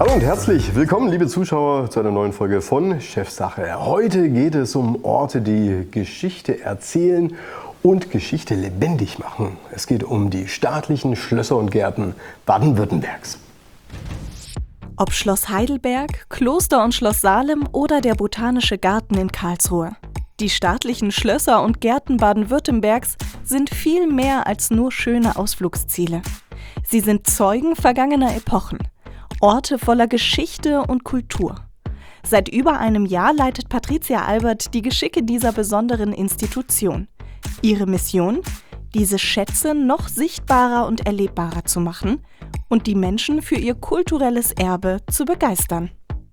Hallo und herzlich willkommen, liebe Zuschauer, zu einer neuen Folge von Chefsache. Heute geht es um Orte, die Geschichte erzählen und Geschichte lebendig machen. Es geht um die staatlichen Schlösser und Gärten Baden-Württembergs. Ob Schloss Heidelberg, Kloster und Schloss Salem oder der Botanische Garten in Karlsruhe. Die staatlichen Schlösser und Gärten Baden-Württembergs sind viel mehr als nur schöne Ausflugsziele. Sie sind Zeugen vergangener Epochen, Orte voller Geschichte und Kultur. Seit über einem Jahr leitet Patricia Albert die Geschicke dieser besonderen Institution. Ihre Mission? Diese Schätze noch sichtbarer und erlebbarer zu machen und die Menschen für ihr kulturelles Erbe zu begeistern.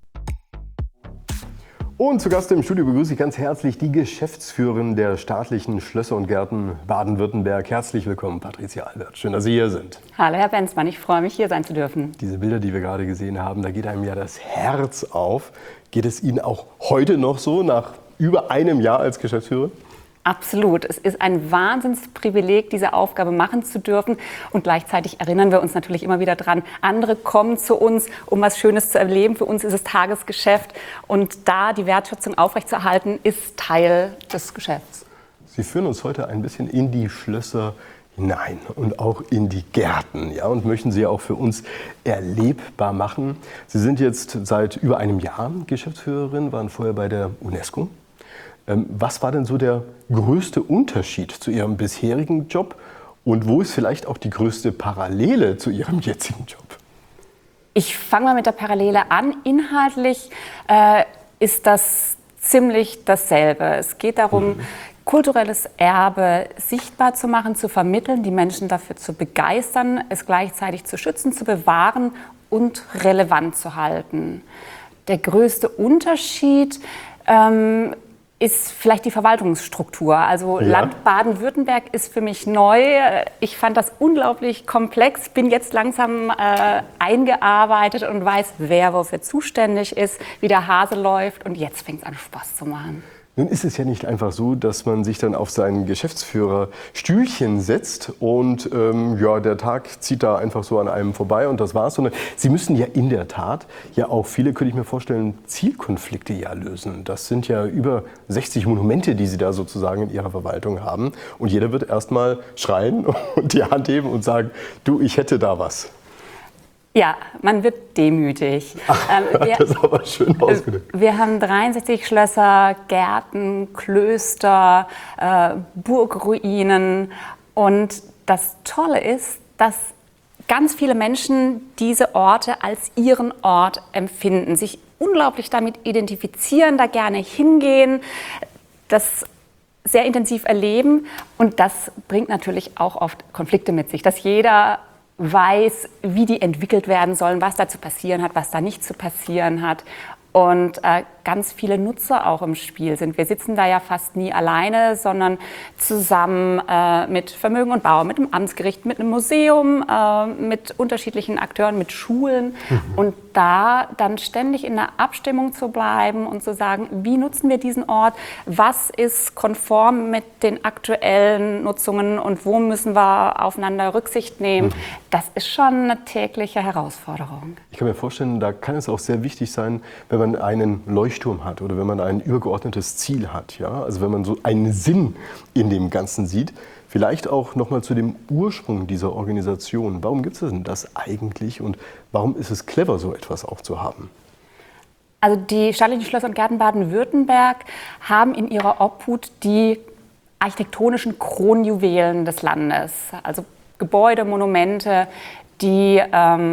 Und zu Gast im Studio begrüße ich ganz herzlich die Geschäftsführerin der staatlichen Schlösser und Gärten Baden-Württemberg. Herzlich willkommen, Patricia Albert. Schön, dass Sie hier sind. Hallo, Herr Benzmann. Ich freue mich, hier sein zu dürfen. Diese Bilder, die wir gerade gesehen haben, da geht einem ja das Herz auf. Geht es Ihnen auch heute noch so, nach über einem Jahr als Geschäftsführerin? Absolut. Es ist ein Wahnsinnsprivileg, diese Aufgabe machen zu dürfen. Und gleichzeitig erinnern wir uns natürlich immer wieder dran, andere kommen zu uns, um was Schönes zu erleben. Für uns ist es Tagesgeschäft. Und da die Wertschätzung aufrechtzuerhalten, ist Teil des Geschäfts. Sie führen uns heute ein bisschen in die Schlösser hinein und auch in die Gärten, ja, und möchten sie auch für uns erlebbar machen. Sie sind jetzt seit über einem Jahr Geschäftsführerin, waren vorher bei der UNESCO. Was war denn so der größte Unterschied zu Ihrem bisherigen Job und wo ist vielleicht auch die größte Parallele zu Ihrem jetzigen Job? Ich fange mal mit der Parallele an. Inhaltlich ist das ziemlich dasselbe. Es geht darum, kulturelles Erbe sichtbar zu machen, zu vermitteln, die Menschen dafür zu begeistern, es gleichzeitig zu schützen, zu bewahren und relevant zu halten. Der größte Unterschied ist vielleicht die Verwaltungsstruktur. Also ja. Land Baden-Württemberg ist für mich neu. Ich fand das unglaublich komplex, bin jetzt langsam eingearbeitet und weiß, wer wofür zuständig ist, wie der Hase läuft und jetzt fängt es an, Spaß zu machen. Nun ist es ja nicht einfach so, dass man sich dann auf sein Geschäftsführerstühlchen setzt und der Tag zieht da einfach so an einem vorbei und das war's. Sondern Sie müssen ja in der Tat ja auch viele, könnte ich mir vorstellen, Zielkonflikte ja lösen. Das sind ja über 60 Monumente, die Sie da sozusagen in Ihrer Verwaltung haben. Und jeder wird erstmal schreien und die Hand heben und sagen, du, ich hätte da was. Ja, man wird demütig. Das ist aber schön ausgedrückt. Wir haben 63 Schlösser, Gärten, Klöster, Burgruinen. Und das Tolle ist, dass ganz viele Menschen diese Orte als ihren Ort empfinden, sich unglaublich damit identifizieren, da gerne hingehen, das sehr intensiv erleben. Und das bringt natürlich auch oft Konflikte mit sich, dass jeder weiß, wie die entwickelt werden sollen, was da zu passieren hat, was da nicht zu passieren hat. Und ganz viele Nutzer auch im Spiel sind. Wir sitzen da ja fast nie alleine, sondern zusammen mit Vermögen und Bau, mit dem Amtsgericht, mit einem Museum, mit unterschiedlichen Akteuren, mit Schulen. Und da dann ständig in der Abstimmung zu bleiben und zu sagen, wie nutzen wir diesen Ort, was ist konform mit den aktuellen Nutzungen und wo müssen wir aufeinander Rücksicht nehmen, das ist schon eine tägliche Herausforderung. Ich kann mir vorstellen, da kann es auch sehr wichtig sein, wenn man einen Leuchtturm hat oder wenn man ein übergeordnetes Ziel hat. Ja? Also wenn man so einen Sinn in dem Ganzen sieht. Vielleicht auch nochmal zu dem Ursprung dieser Organisation. Warum gibt es denn das eigentlich und warum ist es clever, so etwas auch zu haben? Also die staatlichen Schlösser und Gärten Baden-Württemberg haben in ihrer Obhut die architektonischen Kronjuwelen des Landes. Also Gebäude, Monumente, die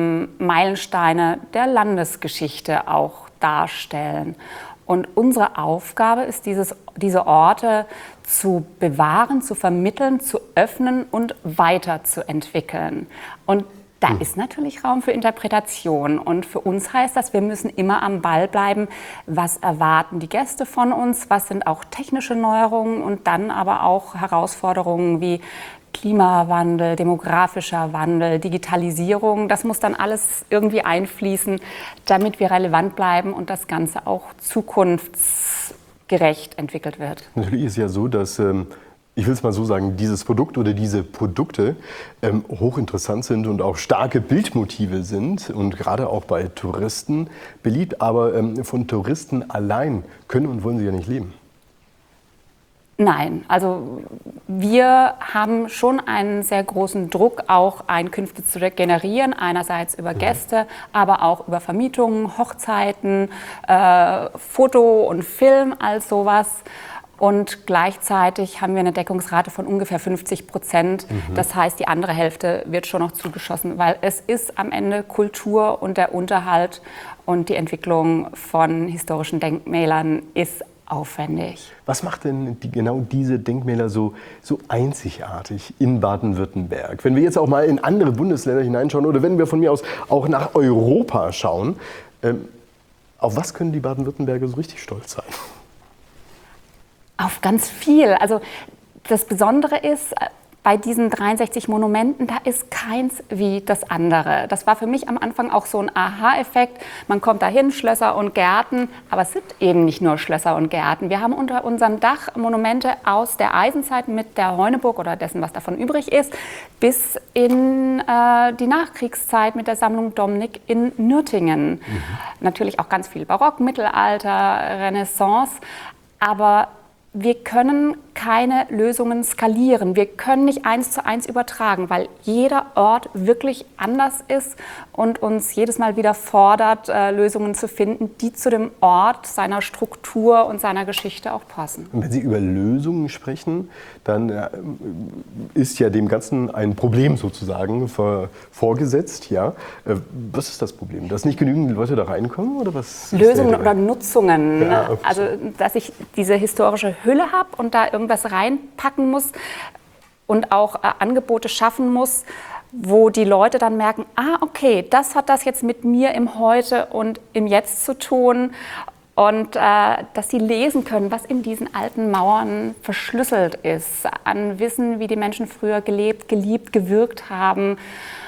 Meilensteine der Landesgeschichte auch darstellen. Und unsere Aufgabe ist, diese Orte zu bewahren, zu vermitteln, zu öffnen und weiterzuentwickeln. Und da ist natürlich Raum für Interpretation. Und für uns heißt das, wir müssen immer am Ball bleiben. Was erwarten die Gäste von uns? Was sind auch technische Neuerungen? Und dann aber auch Herausforderungen wie Klimawandel, demografischer Wandel, Digitalisierung, das muss dann alles irgendwie einfließen, damit wir relevant bleiben und das Ganze auch zukunftsgerecht entwickelt wird. Natürlich ist es ja so, dass ich will es mal so sagen, dieses Produkt oder diese Produkte hochinteressant sind und auch starke Bildmotive sind und gerade auch bei Touristen beliebt. Aber von Touristen allein können und wollen sie ja nicht leben. Nein, also wir haben schon einen sehr großen Druck, auch Einkünfte zu generieren, einerseits über Gäste, aber auch über Vermietungen, Hochzeiten, Foto und Film, all sowas. Und gleichzeitig haben wir eine Deckungsrate von ungefähr 50%. Das heißt, die andere Hälfte wird schon noch zugeschossen, weil es ist am Ende Kultur und der Unterhalt und die Entwicklung von historischen Denkmälern ist aufwendig. Was macht denn genau diese Denkmäler so einzigartig in Baden-Württemberg? Wenn wir jetzt auch mal in andere Bundesländer hineinschauen oder wenn wir von mir aus auch nach Europa schauen, auf was können die Baden-Württemberger so richtig stolz sein? Auf ganz viel. Also das Besondere ist, bei diesen 63 Monumenten, da ist keins wie das andere. Das war für mich am Anfang auch so ein Aha-Effekt. Man kommt dahin, Schlösser und Gärten, aber es sind eben nicht nur Schlösser und Gärten. Wir haben unter unserem Dach Monumente aus der Eisenzeit mit der Heuneburg oder dessen, was davon übrig ist, bis in die Nachkriegszeit mit der Sammlung Domnick in Nürtingen. Natürlich auch ganz viel Barock, Mittelalter, Renaissance, aber wir können keine Lösungen skalieren. Wir können nicht 1:1 übertragen, weil jeder Ort wirklich anders ist und uns jedes Mal wieder fordert, Lösungen zu finden, die zu dem Ort, seiner Struktur und seiner Geschichte auch passen. Und wenn Sie über Lösungen sprechen, dann ist ja dem Ganzen ein Problem sozusagen vorgesetzt. Ja? Was ist das Problem? Dass nicht genügend Leute da reinkommen? Oder was Lösungen oder Nutzungen. Ja, okay. Also, dass ich diese historische Hülle habe und da irgendwas reinpacken muss und auch Angebote schaffen muss, wo die Leute dann merken, okay, das hat das jetzt mit mir im Heute und im Jetzt zu tun. Und dass sie lesen können, was in diesen alten Mauern verschlüsselt ist, an Wissen, wie die Menschen früher gelebt, geliebt, gewirkt haben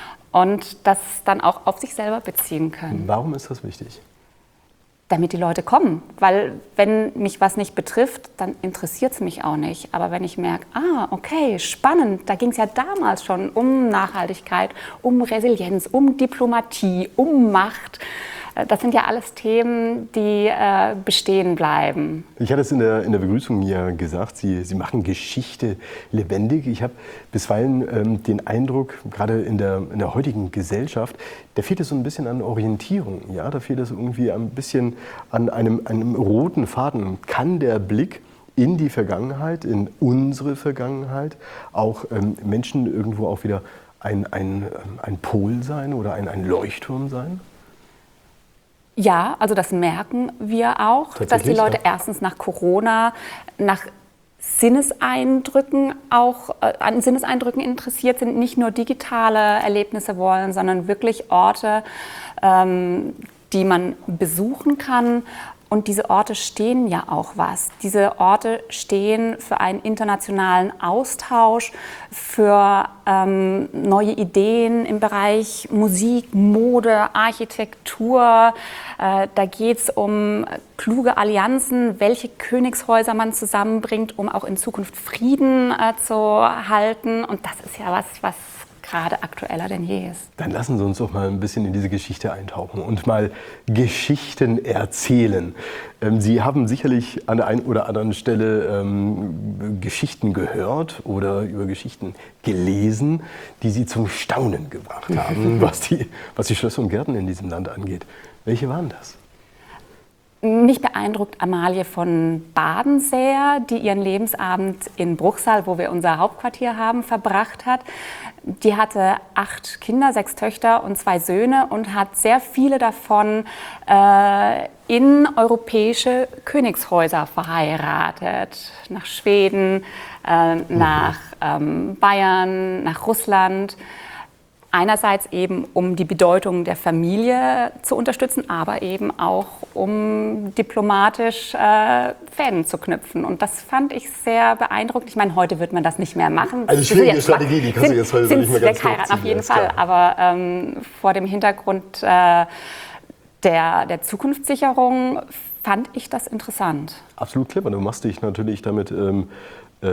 und das dann auch auf sich selber beziehen können. Warum ist das wichtig? Damit die Leute kommen, weil wenn mich was nicht betrifft, dann interessiert es mich auch nicht. Aber wenn ich merke, okay, spannend, da ging es ja damals schon um Nachhaltigkeit, um Resilienz, um Diplomatie, um Macht. Das sind ja alles Themen, die bestehen bleiben. Ich hatte es in der Begrüßung ja gesagt, Sie machen Geschichte lebendig. Ich habe bisweilen den Eindruck, gerade in der heutigen Gesellschaft, da fehlt es so ein bisschen an Orientierung. Ja? Da fehlt es irgendwie ein bisschen an einem roten Faden. Kann der Blick in die Vergangenheit, in unsere Vergangenheit, auch Menschen irgendwo auch wieder ein Pol sein oder ein Leuchtturm sein? Ja, also das merken wir auch, dass die Leute erstens nach Corona, nach Sinneseindrücken auch an Sinneseindrücken interessiert sind, nicht nur digitale Erlebnisse wollen, sondern wirklich Orte, die man besuchen kann. Und diese Orte stehen ja auch was. Diese Orte stehen für einen internationalen Austausch, für neue Ideen im Bereich Musik, Mode, Architektur. Da geht es um kluge Allianzen, welche Königshäuser man zusammenbringt, um auch in Zukunft Frieden zu halten. Und das ist ja was gerade aktueller denn je ist. Dann lassen Sie uns doch mal ein bisschen in diese Geschichte eintauchen und mal Geschichten erzählen. Sie haben sicherlich an der einen oder anderen Stelle Geschichten gehört oder über Geschichten gelesen, die Sie zum Staunen gebracht haben, was die Schlösser und Gärten in diesem Land angeht. Welche waren das? Mich beeindruckt Amalie von Baden sehr, die ihren Lebensabend in Bruchsal, wo wir unser Hauptquartier haben, verbracht hat. Die hatte 8 Kinder, 6 Töchter und 2 Söhne und hat sehr viele davon in europäische Königshäuser verheiratet. Nach Schweden, nach Bayern, nach Russland. Einerseits eben, um die Bedeutung der Familie zu unterstützen, aber eben auch, um diplomatisch Fäden zu knüpfen. Und das fand ich sehr beeindruckend. Ich meine, heute wird man das nicht mehr machen. Eine schwierige Strategie, die kannst du jetzt heute nicht mehr ganz wegheiraten, auf jeden Fall. Aber vor dem Hintergrund der Zukunftssicherung fand ich das interessant. Absolut clever. Du machst dich natürlich damit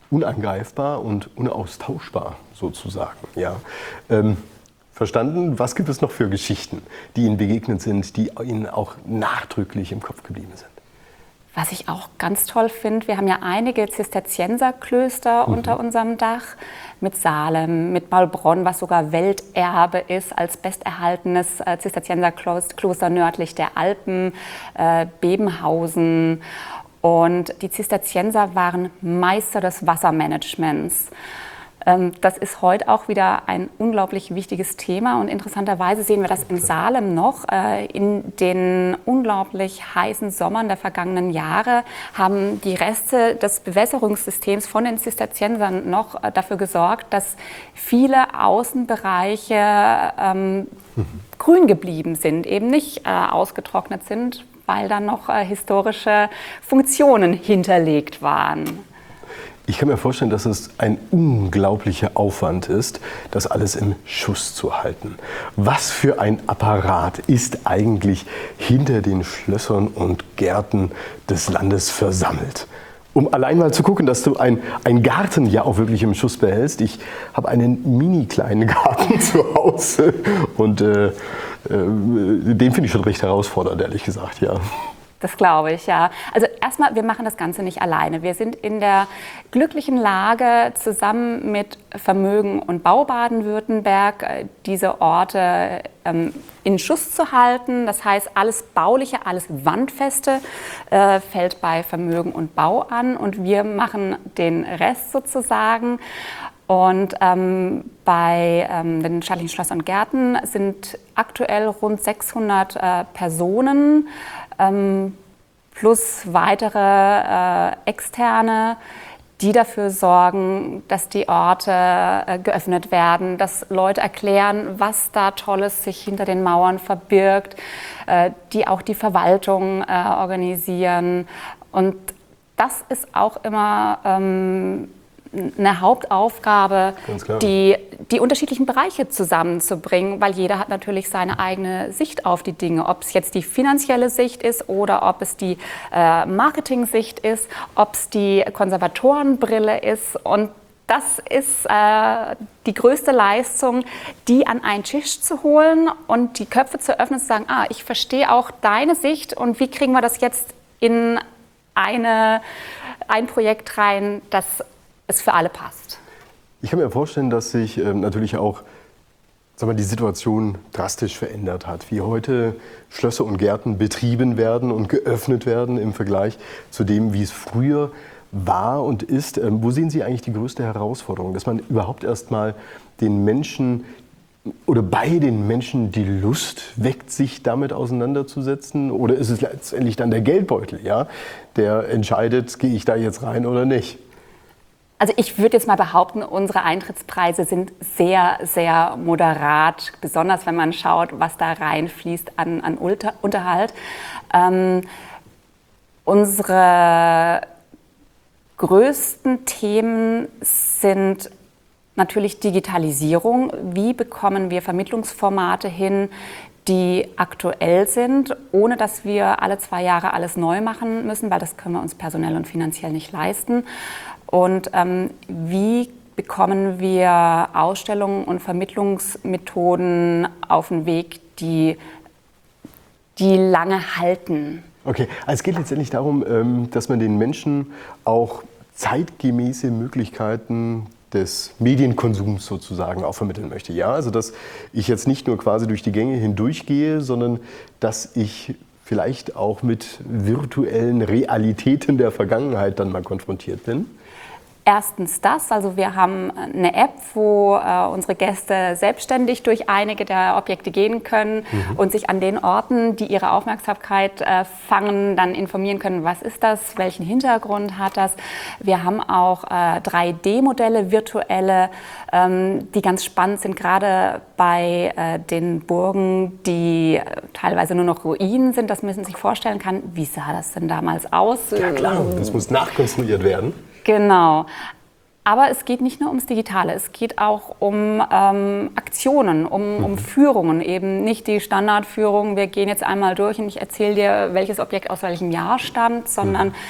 unangreifbar und unaustauschbar sozusagen. Ja. Verstanden? Was gibt es noch für Geschichten, die Ihnen begegnet sind, die Ihnen auch nachdrücklich im Kopf geblieben sind? Was ich auch ganz toll finde, wir haben ja einige Zisterzienserklöster unter unserem Dach, mit Salem, mit Maulbronn, was sogar Welterbe ist als besterhaltenes Zisterzienserkloster nördlich der Alpen, Bebenhausen. Und die Zisterzienser waren Meister des Wassermanagements. Das ist heute auch wieder ein unglaublich wichtiges Thema und interessanterweise sehen wir das in Salem noch. In den unglaublich heißen Sommern der vergangenen Jahre haben die Reste des Bewässerungssystems von den Zisterziensern noch dafür gesorgt, dass viele Außenbereiche grün geblieben sind, eben nicht ausgetrocknet sind, weil dann noch historische Funktionen hinterlegt waren. Ich kann mir vorstellen, dass es ein unglaublicher Aufwand ist, das alles im Schuss zu halten. Was für ein Apparat ist eigentlich hinter den Schlössern und Gärten des Landes versammelt? Um allein mal zu gucken, dass du einen Garten ja auch wirklich im Schuss behältst. Ich habe einen mini kleinen Garten zu Hause und den finde ich schon recht herausfordernd, ehrlich gesagt, ja. Das glaube ich, ja. Also erstmal, wir machen das Ganze nicht alleine. Wir sind in der glücklichen Lage, zusammen mit Vermögen und Bau Baden-Württemberg diese Orte in Schuss zu halten. Das heißt, alles Bauliche, alles Wandfeste fällt bei Vermögen und Bau an und wir machen den Rest sozusagen. Und bei den staatlichen Schlössern und Gärten sind aktuell rund 600 Personen plus weitere Externe, die dafür sorgen, dass die Orte geöffnet werden, dass Leute erklären, was da Tolles sich hinter den Mauern verbirgt, die auch die Verwaltung organisieren. Und das ist auch immer eine Hauptaufgabe, die unterschiedlichen Bereiche zusammenzubringen, weil jeder hat natürlich seine eigene Sicht auf die Dinge. Ob es jetzt die finanzielle Sicht ist oder ob es die Marketing-Sicht ist, ob es die Konservatorenbrille ist. Und das ist die größte Leistung, die an einen Tisch zu holen und die Köpfe zu öffnen und zu sagen, ich verstehe auch deine Sicht und wie kriegen wir das jetzt in ein Projekt rein, das es für alle passt. Ich kann mir vorstellen, dass sich natürlich auch die Situation drastisch verändert hat, wie heute Schlösser und Gärten betrieben werden und geöffnet werden im Vergleich zu dem, wie es früher war und ist. Wo sehen Sie eigentlich die größte Herausforderung, dass man überhaupt erst mal den Menschen oder bei den Menschen die Lust weckt, sich damit auseinanderzusetzen? Oder ist es letztendlich dann der Geldbeutel, ja, der entscheidet, gehe ich da jetzt rein oder nicht? Also ich würde jetzt mal behaupten, unsere Eintrittspreise sind sehr, sehr moderat, besonders wenn man schaut, was da reinfließt an Unterhalt. Unsere größten Themen sind natürlich Digitalisierung. Wie bekommen wir Vermittlungsformate hin, die aktuell sind, ohne dass wir alle 2 Jahre alles neu machen müssen, weil das können wir uns personell und finanziell nicht leisten. Und wie bekommen wir Ausstellungen und Vermittlungsmethoden auf den Weg, die lange halten? Okay, also es geht letztendlich darum, dass man den Menschen auch zeitgemäße Möglichkeiten des Medienkonsums sozusagen auch vermitteln möchte. Ja, also dass ich jetzt nicht nur quasi durch die Gänge hindurchgehe, sondern dass ich vielleicht auch mit virtuellen Realitäten der Vergangenheit dann mal konfrontiert bin. Erstens das, also wir haben eine App, wo unsere Gäste selbstständig durch einige der Objekte gehen können und sich an den Orten, die ihre Aufmerksamkeit fangen, dann informieren können, was ist das, welchen Hintergrund hat das. Wir haben auch 3D-Modelle, virtuelle, die ganz spannend sind, gerade bei den Burgen, die teilweise nur noch Ruinen sind, dass man sich vorstellen kann, wie sah das denn damals aus? Ja klar, das muss nachkonstruiert werden. Genau. Aber es geht nicht nur ums Digitale, es geht auch um Aktionen, um Führungen, eben nicht die Standardführung, wir gehen jetzt einmal durch und ich erzähle dir, welches Objekt aus welchem Jahr stammt, sondern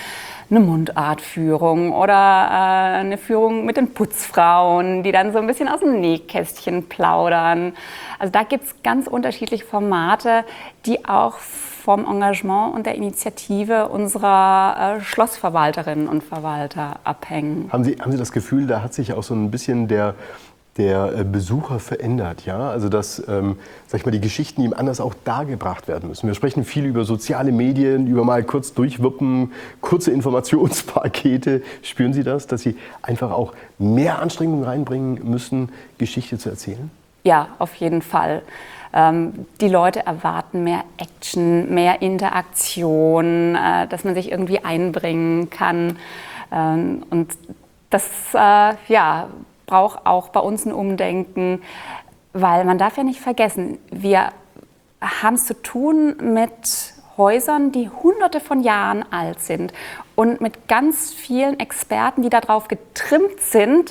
eine Mundartführung oder eine Führung mit den Putzfrauen, die dann so ein bisschen aus dem Nähkästchen plaudern. Also da gibt es ganz unterschiedliche Formate, die auch vom Engagement und der Initiative unserer Schlossverwalterinnen und Verwalter abhängen. Haben Sie das Gefühl, da hat sich auch so ein bisschen der Besucher verändert, ja? Also dass, sag ich mal, die Geschichten ihm anders auch dargebracht werden müssen. Wir sprechen viel über soziale Medien, über mal kurz durchwippen, kurze Informationspakete. Spüren Sie das, dass Sie einfach auch mehr Anstrengungen reinbringen müssen, Geschichte zu erzählen? Ja, auf jeden Fall. Die Leute erwarten mehr Action, mehr Interaktion, dass man sich irgendwie einbringen kann. Und das braucht auch bei uns ein Umdenken, weil man darf ja nicht vergessen, wir haben es zu tun mit Häusern, die Hunderte von Jahren alt sind und mit ganz vielen Experten, die darauf getrimmt sind,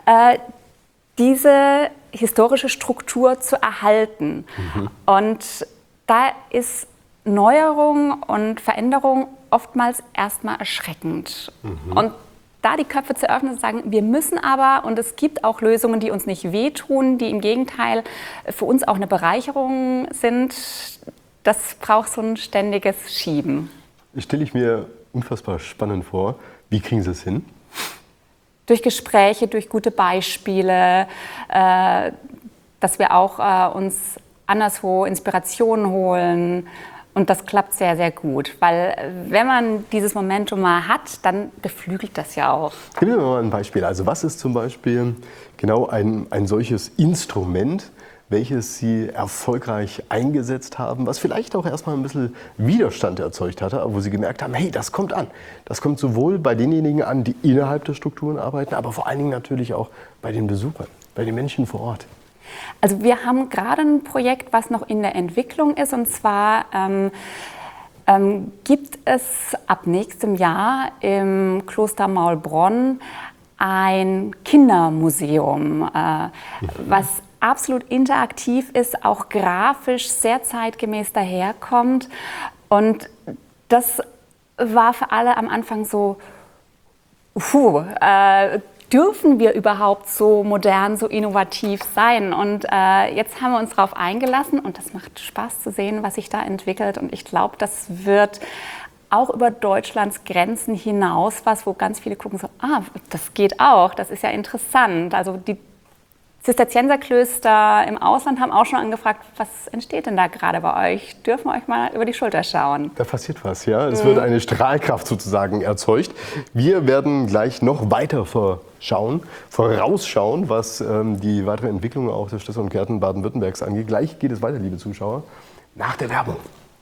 diese historische Struktur zu erhalten. Und da ist Neuerung und Veränderung oftmals erstmal erschreckend. Und da die Köpfe zu öffnen und zu sagen, wir müssen aber, und es gibt auch Lösungen, die uns nicht wehtun, die im Gegenteil für uns auch eine Bereicherung sind, das braucht so ein ständiges Schieben. Das stelle ich mir unfassbar spannend vor. Wie kriegen Sie es hin? Durch Gespräche, durch gute Beispiele, dass wir auch uns anderswo Inspirationen holen. Und das klappt sehr, sehr gut, weil wenn man dieses Momentum mal hat, dann beflügelt das ja auch. Geben wir mal ein Beispiel. Also was ist zum Beispiel genau ein solches Instrument, welches Sie erfolgreich eingesetzt haben, was vielleicht auch erstmal ein bisschen Widerstand erzeugt hatte, aber wo Sie gemerkt haben, hey, das kommt an. Das kommt sowohl bei denjenigen an, die innerhalb der Strukturen arbeiten, aber vor allen Dingen natürlich auch bei den Besuchern, bei den Menschen vor Ort. Also wir haben gerade ein Projekt, was noch in der Entwicklung ist, und zwar gibt es ab nächstem Jahr im Kloster Maulbronn ein Kindermuseum, was absolut interaktiv ist, auch grafisch sehr zeitgemäß daherkommt. Und das war für alle am Anfang so, dürfen wir überhaupt so modern, so innovativ sein? Und jetzt haben wir uns darauf eingelassen und das macht Spaß zu sehen, was sich da entwickelt. Und ich glaube, das wird auch über Deutschlands Grenzen hinaus was, wo ganz viele gucken so, das geht auch, das ist ja interessant. Also die Zisterzienserklöster im Ausland haben auch schon angefragt, was entsteht denn da gerade bei euch? Dürfen wir euch mal über die Schulter schauen? Da passiert was, ja. Es wird eine Strahlkraft sozusagen erzeugt. Wir werden gleich noch weiter vorausschauen, was die weitere Entwicklung auch der Schlösser und Gärten Baden-Württembergs angeht. Gleich geht es weiter, liebe Zuschauer, nach der Werbung.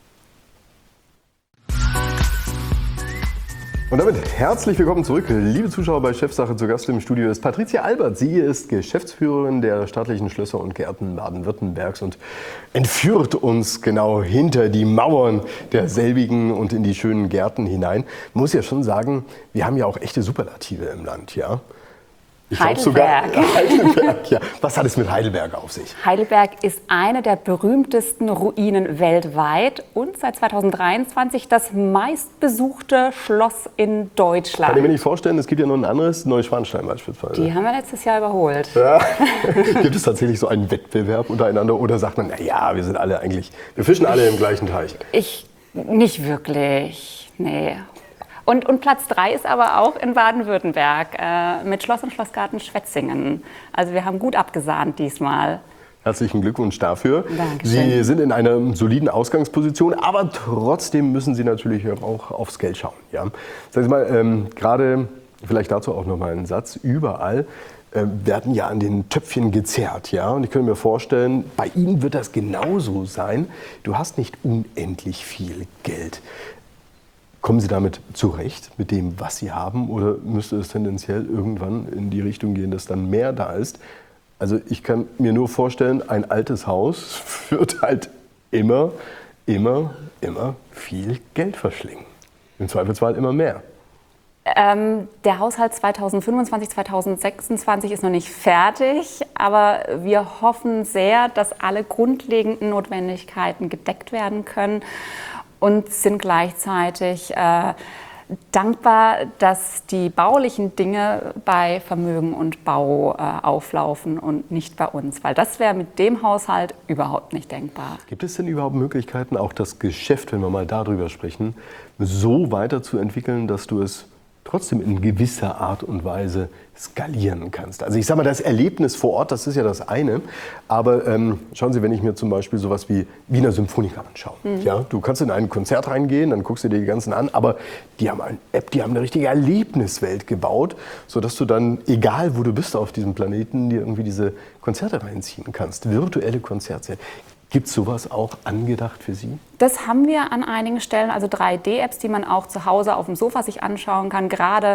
Und damit herzlich willkommen zurück, liebe Zuschauer bei Chefsache. Zu Gast im Studio ist Patricia Albert. Sie ist Geschäftsführerin der staatlichen Schlösser und Gärten Baden-Württembergs und entführt uns genau hinter die Mauern derselbigen und in die schönen Gärten hinein. Man muss ja schon sagen, wir haben ja auch echte Superlative im Land, ja. Heidelberg. Heidelberg, ja. Was hat es mit Heidelberg auf sich? Heidelberg ist eine der berühmtesten Ruinen weltweit und seit 2023 das meistbesuchte Schloss in Deutschland. Kann ich mir nicht vorstellen, es gibt ja noch ein anderes, Neuschwanstein beispielsweise. Die haben wir letztes Jahr überholt. Ja. Gibt es tatsächlich so einen Wettbewerb untereinander oder sagt man, naja, wir fischen alle im gleichen Teich? Nicht wirklich, nee. Und Platz 3 ist aber auch in Baden-Württemberg mit Schloss und Schlossgarten Schwetzingen. Also wir haben gut abgesahnt diesmal. Herzlichen Glückwunsch dafür. Dankeschön. Sie sind in einer soliden Ausgangsposition, aber trotzdem müssen Sie natürlich auch aufs Geld schauen. Ja? Sagen Sie mal, gerade vielleicht dazu auch noch mal einen Satz. Überall werden ja an den Töpfchen gezerrt. Ja? Und ich könnte mir vorstellen, bei Ihnen wird das genauso sein. Du hast nicht unendlich viel Geld. Kommen Sie damit zurecht, mit dem, was Sie haben, oder müsste es tendenziell irgendwann in die Richtung gehen, dass dann mehr da ist? Also ich kann mir nur vorstellen, ein altes Haus wird halt immer viel Geld verschlingen. Im Zweifelsfall immer mehr. Der Haushalt 2025, 2026 ist noch nicht fertig, aber wir hoffen sehr, dass alle grundlegenden Notwendigkeiten gedeckt werden können. Und sind gleichzeitig dankbar, dass die baulichen Dinge bei Vermögen und Bau auflaufen und nicht bei uns, weil das wäre mit dem Haushalt überhaupt nicht denkbar. Gibt es denn überhaupt Möglichkeiten, auch das Geschäft, wenn wir mal darüber sprechen, so weiterzuentwickeln, dass du es trotzdem in gewisser Art und Weise skalieren kannst? Also ich sage mal, das Erlebnis vor Ort, das ist ja das eine, aber schauen Sie, wenn ich mir zum Beispiel sowas wie Wiener Symphoniker anschaue, ja, du kannst in ein Konzert reingehen, dann guckst du dir die ganzen an, aber die haben eine App, die haben eine richtige Erlebniswelt gebaut, sodass du dann, egal wo du bist auf diesem Planeten, dir irgendwie diese Konzerte reinziehen kannst, virtuelle Konzerte. Gibt es sowas auch angedacht für Sie? Das haben wir an einigen Stellen, also 3D-Apps, die man auch zu Hause auf dem Sofa sich anschauen kann, gerade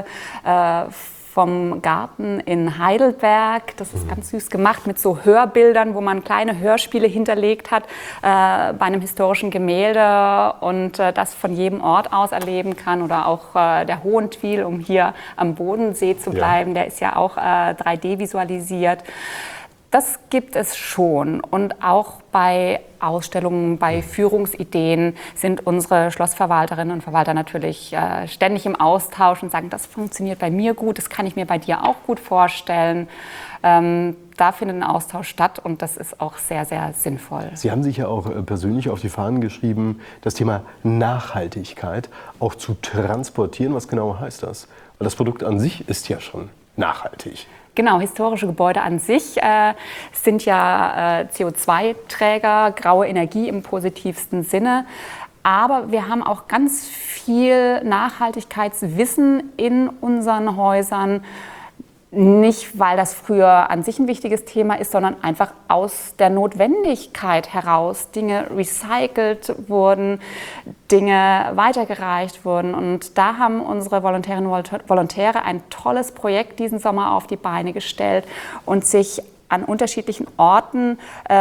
vom Garten in Heidelberg. Das ist ganz süß gemacht mit so Hörbildern, wo man kleine Hörspiele hinterlegt hat bei einem historischen Gemälde und das von jedem Ort aus erleben kann. Oder auch der Hohentwiel, um hier am Bodensee zu bleiben, der ist ja auch 3D visualisiert. Das gibt es schon und auch bei Ausstellungen, bei Führungsideen sind unsere Schlossverwalterinnen und Verwalter natürlich ständig im Austausch und sagen, das funktioniert bei mir gut, das kann ich mir bei dir auch gut vorstellen. Da findet ein Austausch statt und das ist auch sehr, sehr sinnvoll. Sie haben sich ja auch persönlich auf die Fahnen geschrieben, das Thema Nachhaltigkeit auch zu transportieren. Was genau heißt das? Weil das Produkt an sich ist ja schon nachhaltig. Genau, historische Gebäude an sich sind ja CO2-Träger, graue Energie im positivsten Sinne. Aber wir haben auch ganz viel Nachhaltigkeitswissen in unseren Häusern. Nicht, weil das früher an sich ein wichtiges Thema ist, sondern einfach aus der Notwendigkeit heraus. Dinge recycelt wurden, Dinge weitergereicht wurden. Und da haben unsere Volontärinnen und Volontäre ein tolles Projekt diesen Sommer auf die Beine gestellt und sich an unterschiedlichen Orten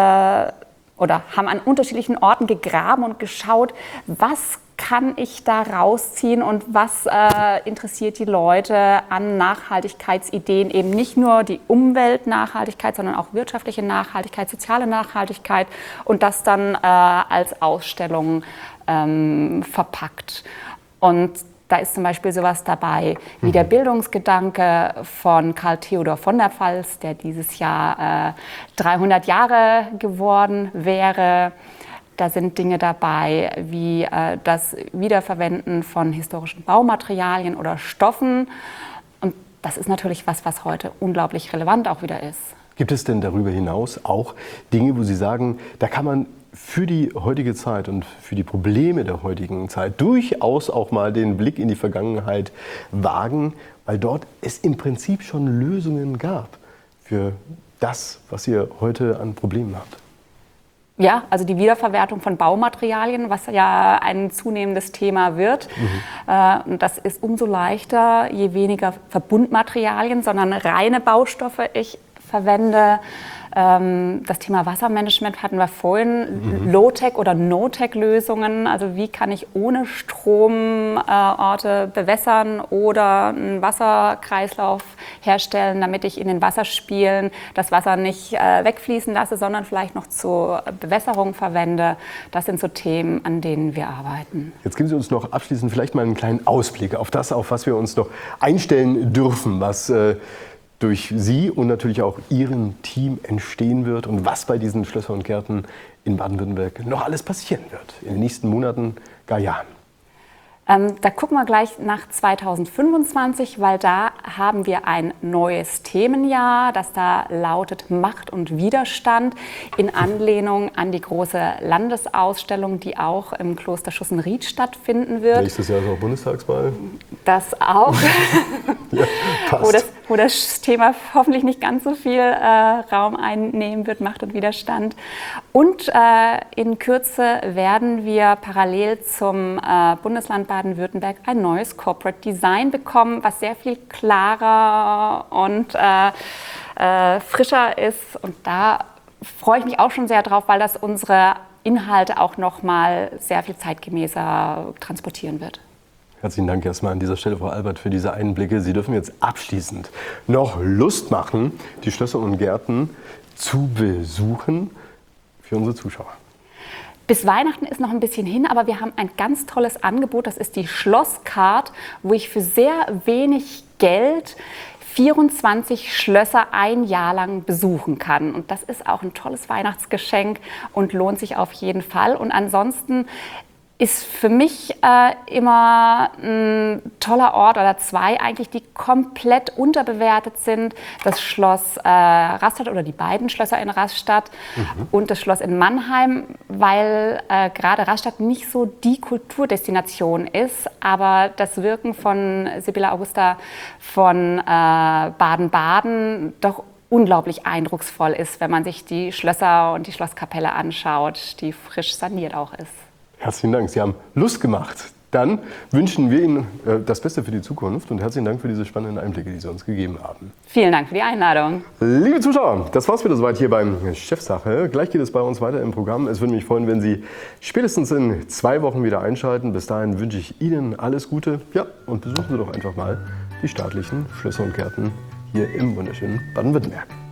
haben an unterschiedlichen Orten gegraben und geschaut, was kann ich da rausziehen und was interessiert die Leute an Nachhaltigkeitsideen, eben nicht nur die Umweltnachhaltigkeit, sondern auch wirtschaftliche Nachhaltigkeit, soziale Nachhaltigkeit und das dann als Ausstellung verpackt. Und da ist zum Beispiel sowas dabei wie der Bildungsgedanke von Karl Theodor von der Pfalz, der dieses Jahr 300 Jahre geworden wäre. Da sind Dinge dabei wie das Wiederverwenden von historischen Baumaterialien oder Stoffen. Und das ist natürlich was heute unglaublich relevant auch wieder ist. Gibt es denn darüber hinaus auch Dinge, wo Sie sagen, da kann man für die heutige Zeit und für die Probleme der heutigen Zeit durchaus auch mal den Blick in die Vergangenheit wagen, weil dort es im Prinzip schon Lösungen gab für das, was ihr heute an Problemen habt? Ja, also die Wiederverwertung von Baumaterialien, was ja ein zunehmendes Thema wird. Und das ist umso leichter, je weniger Verbundmaterialien, sondern reine Baustoffe ich verwende. Das Thema Wassermanagement hatten wir vorhin, Low-Tech- oder No-Tech-Lösungen. Also wie kann ich ohne Strom Orte bewässern oder einen Wasserkreislauf herstellen, damit ich in den Wasserspielen das Wasser nicht wegfließen lasse, sondern vielleicht noch zur Bewässerung verwende. Das sind so Themen, an denen wir arbeiten. Jetzt geben Sie uns noch abschließend vielleicht mal einen kleinen Ausblick auf das, auf was wir uns noch einstellen dürfen, was durch Sie und natürlich auch Ihrem Team entstehen wird und was bei diesen Schlössern und Gärten in Baden-Württemberg noch alles passieren wird in den nächsten Monaten, gar Jahren. Da gucken wir gleich nach 2025, weil da haben wir ein neues Themenjahr, das da lautet Macht und Widerstand in Anlehnung an die große Landesausstellung, die auch im Kloster Schussenried stattfinden wird. Nächstes Jahr ist auch Bundestagswahl. Das auch, ja, passt. Wo das Thema hoffentlich nicht ganz so viel Raum einnehmen wird, Macht und Widerstand. Und in Kürze werden wir parallel zum Bundesland Baden-Württemberg ein neues Corporate Design bekommen, was sehr viel klarer und frischer ist. Und da freue ich mich auch schon sehr drauf, weil das unsere Inhalte auch noch mal sehr viel zeitgemäßer transportieren wird. Herzlichen Dank erstmal an dieser Stelle, Frau Albert, für diese Einblicke. Sie dürfen jetzt abschließend noch Lust machen, die Schlösser und Gärten zu besuchen für unsere Zuschauer. Bis Weihnachten ist noch ein bisschen hin, aber wir haben ein ganz tolles Angebot. Das ist die Schlosscard, wo ich für sehr wenig Geld 24 Schlösser ein Jahr lang besuchen kann. Und das ist auch ein tolles Weihnachtsgeschenk und lohnt sich auf jeden Fall. Und ansonsten ist für mich immer ein toller Ort oder zwei eigentlich, die komplett unterbewertet sind. Das Schloss Rastatt oder die beiden Schlösser in Rastatt und das Schloss in Mannheim, weil gerade Rastatt nicht so die Kulturdestination ist, aber das Wirken von Sibylla Augusta von Baden-Baden doch unglaublich eindrucksvoll ist, wenn man sich die Schlösser und die Schlosskapelle anschaut, die frisch saniert auch ist. Herzlichen Dank, Sie haben Lust gemacht. Dann wünschen wir Ihnen das Beste für die Zukunft und herzlichen Dank für diese spannenden Einblicke, die Sie uns gegeben haben. Vielen Dank für die Einladung. Liebe Zuschauer, das war's wieder soweit hier beim Chefsache. Gleich geht es bei uns weiter im Programm. Es würde mich freuen, wenn Sie spätestens in 2 Wochen wieder einschalten. Bis dahin wünsche ich Ihnen alles Gute. Ja, und besuchen Sie doch einfach mal die staatlichen Schlösser und Gärten hier im wunderschönen Baden-Württemberg.